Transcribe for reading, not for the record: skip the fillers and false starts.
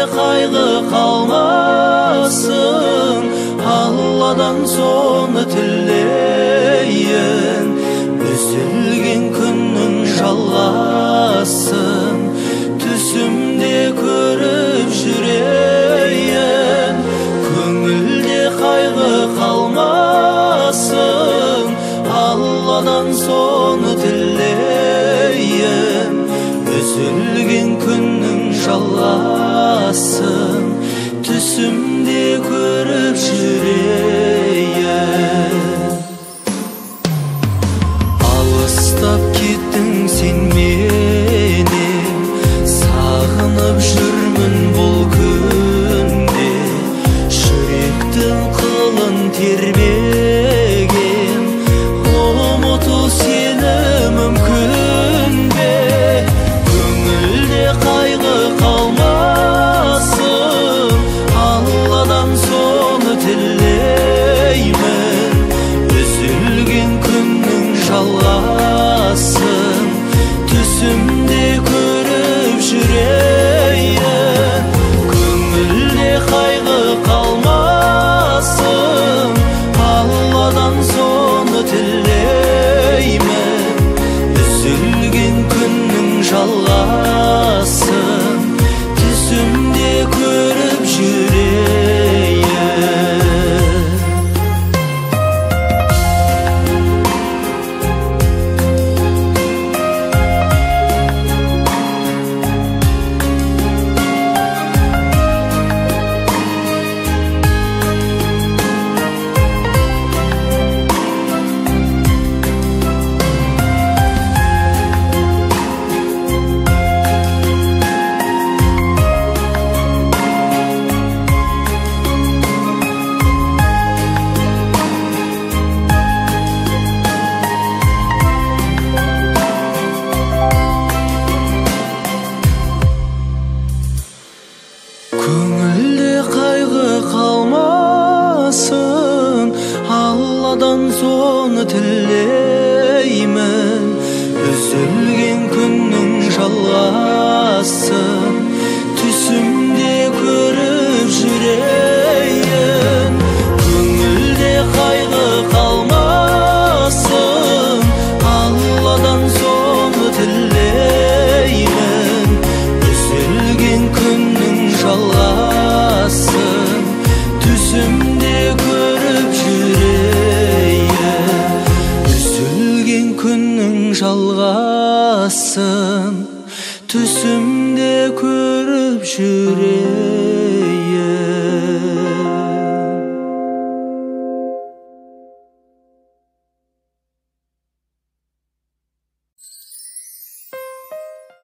қайғы қалмасын, Алладан соны тілейін. Үзілген күннің жалғасын түсімде көріп жүрейін. Көңілде қайғы қалмасын, Алладан соны тілейін. Үзілген күннің жалғасын түсімде көріп жүрейін. Алыстап кеттің сен менен, сағынып жүрмін бұл күнде. Жүректің қылын тербеген, ұмыту сені мүмкін бе? Көңілде қайғы қалмасын, Алладан соны тілеймін. Үзілген күннің жалғасын түсімде көріп жүрейін. Көңілде қайғы қалмасын, Алладан соны тілеймін. Үзілген күннің жалғасын түсімде көріп жүрейін. Көңілде қайғы қалмасын, Алладан соны тілеймін. Үзілген күннің жалғасын түсімде көріп жүрейін. Көңілде қайғы қалмасын, Алладан соны тілеймін. Үзілген күннің жалғасын түсімде көріп жүрейін. Үзілген күннің жалғасын түсімде көріп жүрейін.